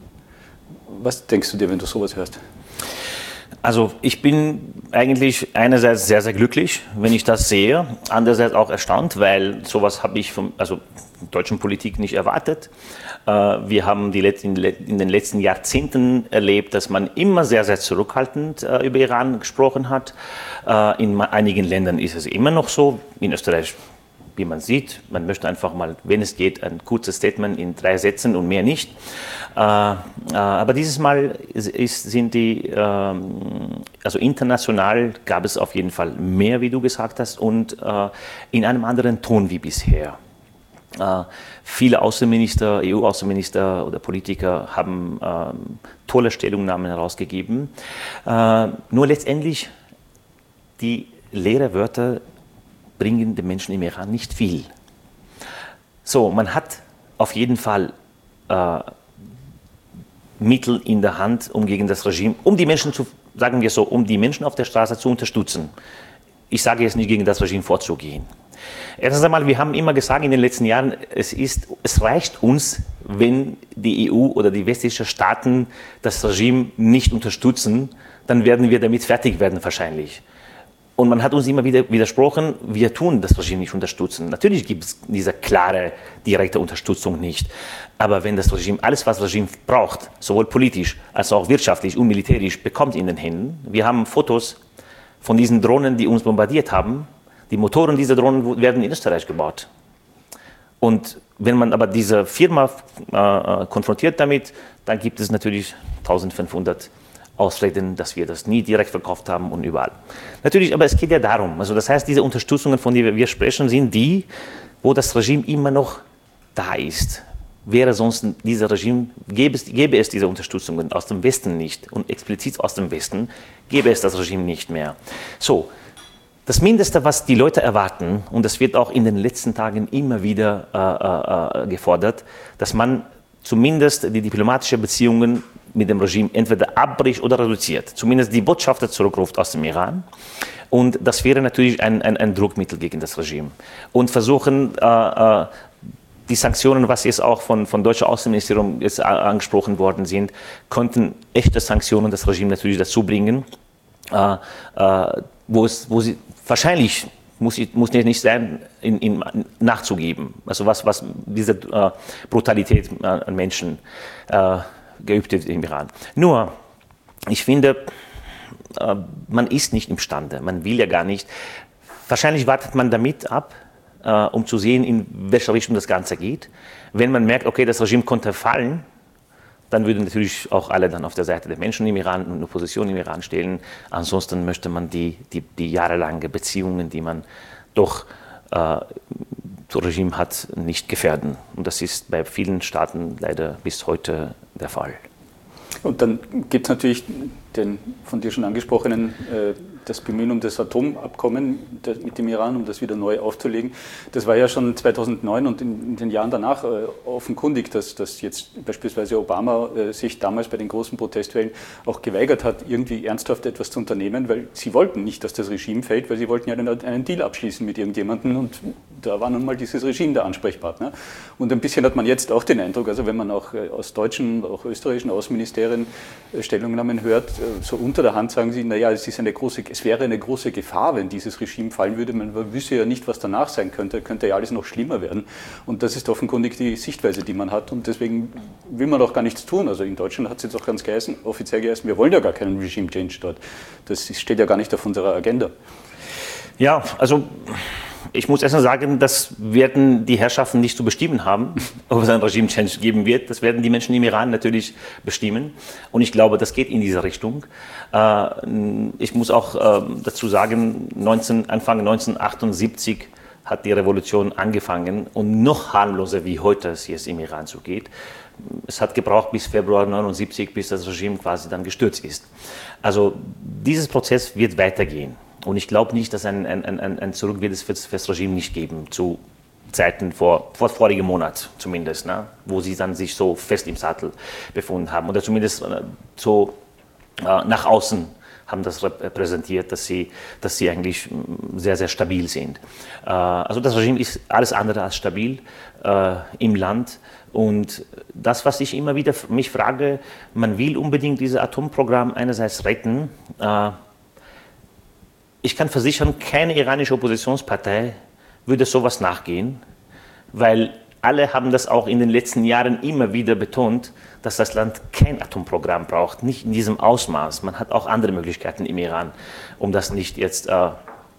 Was denkst du dir, wenn du sowas hörst? Also ich bin eigentlich einerseits sehr, sehr glücklich, wenn ich das sehe, andererseits auch erstaunt, weil sowas habe ich vom, also deutschen Politik nicht erwartet. Wir haben die in den letzten Jahrzehnten erlebt, dass man immer sehr, sehr zurückhaltend über Iran gesprochen hat. In einigen Ländern ist es immer noch so. In Österreich, wie man sieht, man möchte einfach mal, wenn es geht, ein kurzes Statement in drei Sätzen und mehr nicht. Aber dieses Mal ist, sind die, also international gab es auf jeden Fall mehr, wie du gesagt hast, und in einem anderen Ton wie bisher. Uh, viele Außenminister, E U-Außenminister oder Politiker haben uh, tolle Stellungnahmen herausgegeben. Uh, nur letztendlich, die leeren Wörter bringen den Menschen im Iran nicht viel. So, man hat auf jeden Fall uh, Mittel in der Hand, um gegen das Regime, um die Menschen zu, sagen wir so, um die Menschen auf der Straße zu unterstützen. Ich sage jetzt nicht, gegen das Regime vorzugehen. Erstens einmal, wir haben immer gesagt in den letzten Jahren, es, ist, es reicht uns, wenn die E U oder die westlichen Staaten das Regime nicht unterstützen, dann werden wir damit fertig werden wahrscheinlich. Und man hat uns immer wieder widersprochen, wir tun das Regime nicht unterstützen. Natürlich gibt es diese klare, direkte Unterstützung nicht. Aber wenn das Regime alles, was das Regime braucht, sowohl politisch als auch wirtschaftlich und militärisch, bekommt in den Händen. Wir haben Fotos von diesen Drohnen, die uns bombardiert haben. Die Motoren dieser Drohnen werden in Österreich gebaut. Und wenn man aber diese Firma äh, konfrontiert damit, dann gibt es natürlich eintausendfünfhundert Ausreden, dass wir das nie direkt verkauft haben und überall. Natürlich, aber es geht ja darum, also das heißt, diese Unterstützungen, von denen wir sprechen, sind die, wo das Regime immer noch da ist. Wäre sonst dieses Regime, gäbe es, gäbe es diese Unterstützungen aus dem Westen nicht und explizit aus dem Westen, gäbe es das Regime nicht mehr. So. Das Mindeste, was die Leute erwarten, und das wird auch in den letzten Tagen immer wieder äh, äh, gefordert, dass man zumindest die diplomatischen Beziehungen mit dem Regime entweder abbricht oder reduziert. Zumindest die Botschafter zurückruft aus dem Iran. Und das wäre natürlich ein, ein, ein Druckmittel gegen das Regime. Und versuchen, äh, äh, die Sanktionen, was jetzt auch von, von deutschen Außenministerium jetzt angesprochen worden sind, konnten echte Sanktionen das Regime natürlich dazu bringen, äh, äh, wo, es, wo sie wahrscheinlich, muss, muss nicht sein, in, in, nachzugeben. Also was, was diese äh, Brutalität an Menschen äh, geübt wird im Iran. Nur, ich finde, äh, man ist nicht imstande, man will ja gar nicht. Wahrscheinlich wartet man damit ab, äh, um zu sehen, in welche Richtung das Ganze geht. Wenn man merkt, okay, das Regime konnte fallen, dann würden natürlich auch alle dann auf der Seite der Menschen im Iran und der Opposition im Iran stehen. Ansonsten möchte man die, die, die jahrelangen Beziehungen, die man doch äh, zum Regime hat, nicht gefährden. Und das ist bei vielen Staaten leider bis heute der Fall. Und dann gibt es natürlich den von dir schon angesprochenen, äh, das Bemühen um das Atomabkommen mit dem Iran, um das wieder neu aufzulegen. Das war ja schon zweitausendneun und in, in den Jahren danach äh, offenkundig, dass, dass jetzt beispielsweise Obama äh, sich damals bei den großen Protestwellen auch geweigert hat, irgendwie ernsthaft etwas zu unternehmen, weil sie wollten nicht, dass das Regime fällt, weil sie wollten ja einen, einen Deal abschließen mit irgendjemandem und da war nun mal dieses Regime der Ansprechpartner. Und ein bisschen hat man jetzt auch den Eindruck, also wenn man auch äh, aus deutschen, auch österreichischen Außenministerien äh, Stellungnahmen hört, äh, so unter der Hand sagen sie, naja, es ist eine große, es wäre eine große Gefahr, wenn dieses Regime fallen würde. Man wüsste ja nicht, was danach sein könnte. Könnte ja alles noch schlimmer werden. Und das ist offenkundig die Sichtweise, die man hat. Und deswegen will man auch gar nichts tun. Also in Deutschland hat es jetzt auch ganz geheißen, offiziell geheißen, wir wollen ja gar keinen Regime-Change dort. Das steht ja gar nicht auf unserer Agenda. Ja, also ich muss erst mal sagen, das werden die Herrschaften nicht zu bestimmen haben, ob es einen Regime-Change geben wird. Das werden die Menschen im Iran natürlich bestimmen. Und ich glaube, das geht in diese Richtung. Ich muss auch dazu sagen, Anfang neunzehnhundertachtundsiebzig hat die Revolution angefangen und noch harmloser wie heute es jetzt im Iran so geht. Es hat gebraucht bis Februar neunundsiebzig, bis das Regime quasi dann gestürzt ist. Also dieses Prozess wird weitergehen. Und ich glaube nicht, dass ein, ein, ein, ein Zurück wird es für das Regime nicht geben, zu Zeiten vor, vor vorigem Monat zumindest, ne? Wo sie dann sich so fest im Sattel befunden haben. Oder zumindest äh, so äh, nach außen haben das repräsentiert, dass sie, dass sie eigentlich sehr, sehr stabil sind. Äh, also das Regime ist alles andere als stabil äh, im Land. Und das, was ich immer wieder mich frage, man will unbedingt dieses Atomprogramm einerseits retten. Äh, Ich kann versichern, keine iranische Oppositionspartei würde sowas nachgehen, weil alle haben das auch in den letzten Jahren immer wieder betont, dass das Land kein Atomprogramm braucht, nicht in diesem Ausmaß. Man hat auch andere Möglichkeiten im Iran, um das nicht jetzt, äh,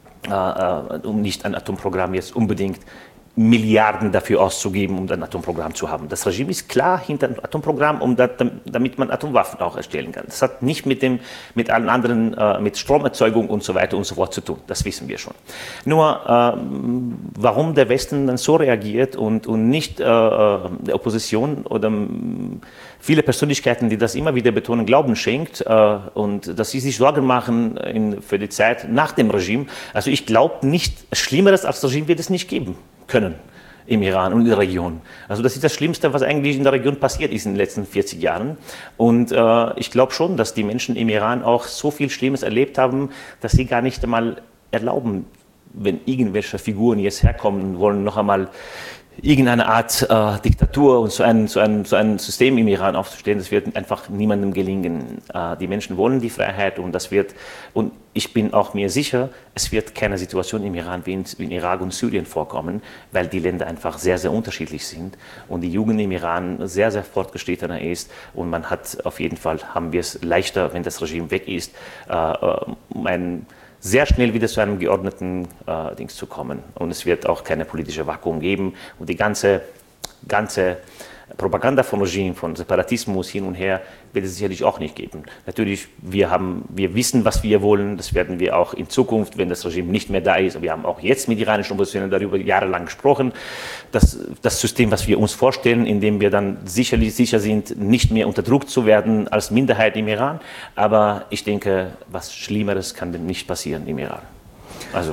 äh, um nicht ein Atomprogramm jetzt unbedingt Milliarden dafür auszugeben, um ein Atomprogramm zu haben. Das Regime ist klar hinter dem Atomprogramm, um das, damit man Atomwaffen auch erstellen kann. Das hat nicht mit, dem, mit allen anderen, äh, mit Stromerzeugung und so weiter und so fort zu tun. Das wissen wir schon. Nur, äh, warum der Westen dann so reagiert und, und nicht äh, der Opposition oder viele Persönlichkeiten, die das immer wieder betonen, Glauben schenkt äh, und dass sie sich Sorgen machen in, für die Zeit nach dem Regime. Also ich glaube nicht, Schlimmeres als das Regime wird es nicht geben können im Iran und in der Region. Also das ist das Schlimmste, was eigentlich in der Region passiert ist in den letzten vierzig Jahren. Und äh, ich glaube schon, dass die Menschen im Iran auch so viel Schlimmes erlebt haben, dass sie gar nicht einmal erlauben, wenn irgendwelche Figuren jetzt herkommen und wollen noch einmal irgendeine Art äh, Diktatur und so ein, so, ein, so ein System im Iran aufzustellen, das wird einfach niemandem gelingen. Äh, die Menschen wollen die Freiheit und das wird, und ich bin auch mir sicher, es wird keine Situation im Iran wie in, wie in Irak und Syrien vorkommen, weil die Länder einfach sehr, sehr unterschiedlich sind und die Jugend im Iran sehr, sehr fortgeschrittener ist und man hat auf jeden Fall, haben wir es leichter, wenn das Regime weg ist, äh, um ein sehr schnell wieder zu einem geordneten äh, Dings zu kommen. Und es wird auch keine politische Vakuum geben. Und die ganze, ganze Propaganda von Regime, von Separatismus hin und her, wird es sicherlich auch nicht geben. Natürlich, wir, haben, wir wissen, was wir wollen. Das werden wir auch in Zukunft, wenn das Regime nicht mehr da ist. Wir haben auch jetzt mit iranischen Oppositionen darüber jahrelang gesprochen. Das, das System, was wir uns vorstellen, in dem wir dann sicherlich sicher sind, nicht mehr unterdrückt zu werden als Minderheit im Iran. Aber ich denke, was Schlimmeres kann denn nicht passieren im Iran. Also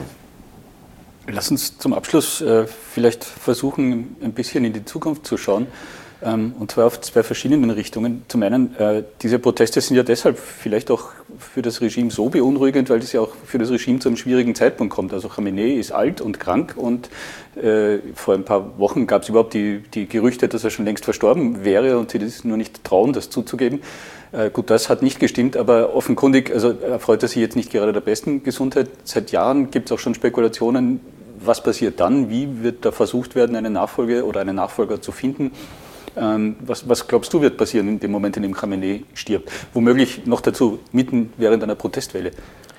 lass uns zum Abschluss äh, vielleicht versuchen, ein bisschen in die Zukunft zu schauen. Ähm, und zwar auf zwei verschiedenen Richtungen. Zum einen, äh, diese Proteste sind ja deshalb vielleicht auch für das Regime so beunruhigend, weil das ja auch für das Regime zu einem schwierigen Zeitpunkt kommt. Also Khamenei ist alt und krank und äh, vor ein paar Wochen gab es überhaupt die, die Gerüchte, dass er schon längst verstorben wäre und sie das nur nicht trauen, das zuzugeben. Äh, gut, das hat nicht gestimmt, aber offenkundig, also erfreut er sich jetzt nicht gerade der besten Gesundheit. Seit Jahren gibt es auch schon Spekulationen, was passiert dann, wie wird da versucht werden, eine Nachfolge oder einen Nachfolger zu finden. Was, was glaubst du, wird passieren in dem Moment, in dem Khamenei stirbt? Womöglich noch dazu, mitten während einer Protestwelle.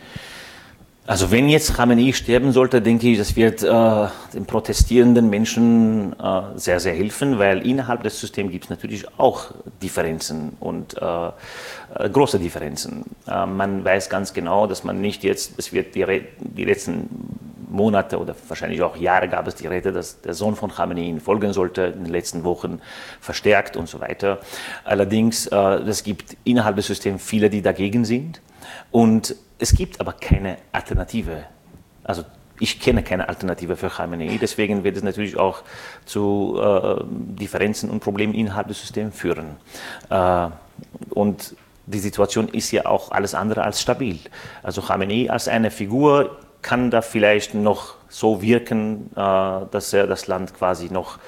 Also wenn jetzt Khamenei sterben sollte, denke ich, das wird äh, den protestierenden Menschen äh, sehr, sehr helfen, weil innerhalb des Systems gibt es natürlich auch Differenzen und äh, große Differenzen. Äh, man weiß ganz genau, dass man nicht jetzt, es wird die, die letzten Monate oder wahrscheinlich auch Jahre gab es die Rede, dass der Sohn von Khamenei folgen sollte, in den letzten Wochen verstärkt und so weiter. Allerdings, äh, es gibt innerhalb des Systems viele, die dagegen sind und es gibt aber keine Alternative. Also ich kenne keine Alternative für Khamenei, deswegen wird es natürlich auch zu äh, Differenzen und Problemen innerhalb des Systems führen. Äh, und die Situation ist ja auch alles andere als stabil. Also Khamenei als eine Figur kann da vielleicht noch so wirken, äh, dass er das Land quasi noch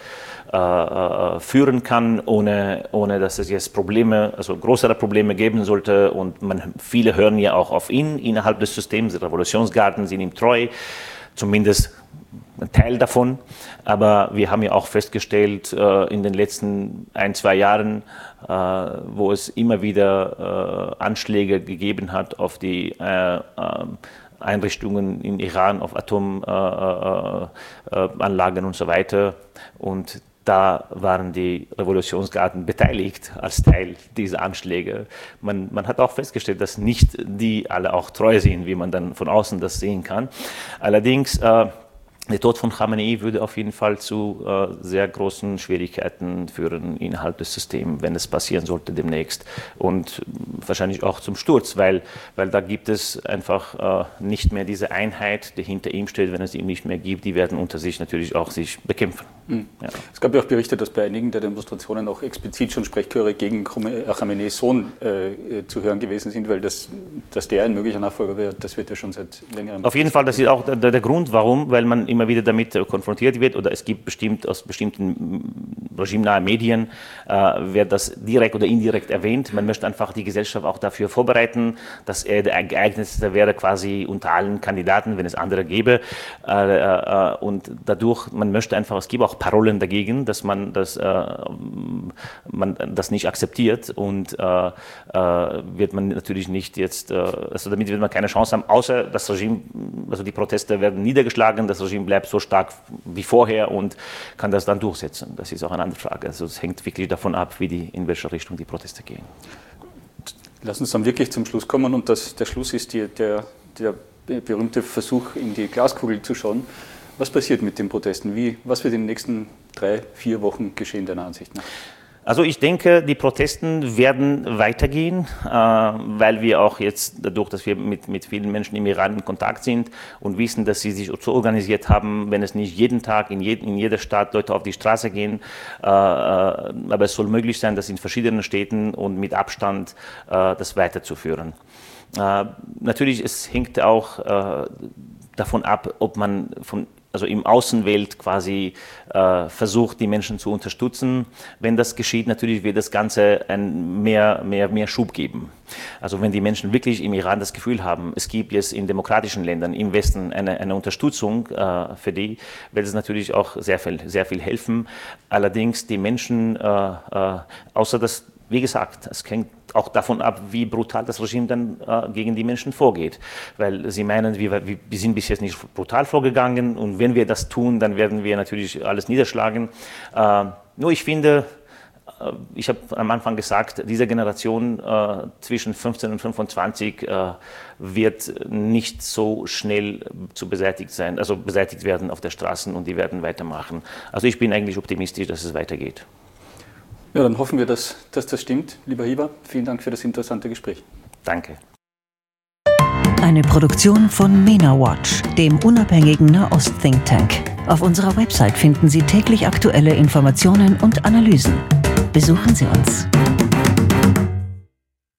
äh, führen kann, ohne, ohne dass es jetzt Probleme, also größere Probleme geben sollte. Und man, viele hören ja auch auf ihn innerhalb des Systems. Die Revolutionsgarden sind ihm treu, zumindest ein Teil davon. Aber wir haben ja auch festgestellt äh, in den letzten ein, zwei Jahren, äh, wo es immer wieder äh, Anschläge gegeben hat auf die äh, äh, Einrichtungen in Iran, auf Atomanlagen äh, äh, und so weiter. Und da waren die Revolutionsgarden beteiligt als Teil dieser Anschläge. Man, man hat auch festgestellt, dass nicht die alle auch treu sind, wie man dann von außen das sehen kann. Allerdings, äh, der Tod von Khamenei würde auf jeden Fall zu äh, sehr großen Schwierigkeiten führen innerhalb des Systems, wenn es passieren sollte demnächst. Und wahrscheinlich auch zum Sturz, weil, weil da gibt es einfach äh, nicht mehr diese Einheit, die hinter ihm steht. Wenn es ihm nicht mehr gibt, die werden unter sich natürlich auch sich bekämpfen. Mhm. Ja. Es gab ja auch Berichte, dass bei einigen der Demonstrationen auch explizit schon Sprechchöre gegen Khameneis Sohn äh, zu hören gewesen sind, weil das, dass der ein möglicher Nachfolger wäre, das wird ja schon seit längerem. Auf jeden Fall, das ist auch der, der Grund, warum, weil man im immer wieder damit konfrontiert wird, oder es gibt bestimmt aus bestimmten regimenahen Medien, äh, wird das direkt oder indirekt erwähnt. Man möchte einfach die Gesellschaft auch dafür vorbereiten, dass er der geeignetste wäre quasi unter allen Kandidaten, wenn es andere gäbe. Äh, äh, und dadurch, man möchte einfach, es gibt auch Parolen dagegen, dass man das, äh, man das nicht akzeptiert, und äh, äh, wird man natürlich nicht jetzt, äh, also damit wird man keine Chance haben, außer das Regime, also die Proteste werden niedergeschlagen, das Regime bleibt so stark wie vorher und kann das dann durchsetzen. Das ist auch eine andere Frage. Also es hängt wirklich davon ab, wie die, in welche Richtung die Proteste gehen. Lass uns dann wirklich zum Schluss kommen, und das, der Schluss ist die, der, der berühmte Versuch, in die Glaskugel zu schauen. Was passiert mit den Protesten? Wie, was wird in den nächsten drei, vier Wochen geschehen, deiner Ansicht nach? Also ich denke, die Protesten werden weitergehen, äh, weil wir auch jetzt dadurch, dass wir mit, mit vielen Menschen im Iran in Kontakt sind und wissen, dass sie sich so organisiert haben, wenn es nicht jeden Tag in, je, in jeder Stadt Leute auf die Straße gehen, äh, aber es soll möglich sein, dass in verschiedenen Städten und mit Abstand äh, das weiterzuführen. Äh, natürlich, es hängt auch äh, davon ab, ob man von also im Außenwelt quasi äh, versucht, die Menschen zu unterstützen. Wenn das geschieht, natürlich wird das Ganze ein mehr, mehr, mehr Schub geben. Also wenn die Menschen wirklich im Iran das Gefühl haben, es gibt jetzt in demokratischen Ländern im Westen eine, eine Unterstützung äh, für die, wird es natürlich auch sehr viel, sehr viel helfen. Allerdings die Menschen, äh, äh, außer dass, wie gesagt, es hängt auch davon ab, wie brutal das Regime dann äh, gegen die Menschen vorgeht. Weil sie meinen, wir, wir sind bis jetzt nicht brutal vorgegangen, und wenn wir das tun, dann werden wir natürlich alles niederschlagen. Äh, nur ich finde, äh, ich habe am Anfang gesagt, diese Generation äh, zwischen fünfzehn und fünfundzwanzig äh, wird nicht so schnell zu beseitigt sein, also beseitigt werden auf der Straße, und die werden weitermachen. Also ich bin eigentlich optimistisch, dass es weitergeht. Ja, dann hoffen wir, dass, dass das stimmt. Lieber Hiba, vielen Dank für das interessante Gespräch. Danke. Eine Produktion von MENA Watch, dem unabhängigen Nahost-Think Tank. Auf unserer Website finden Sie täglich aktuelle Informationen und Analysen. Besuchen Sie uns.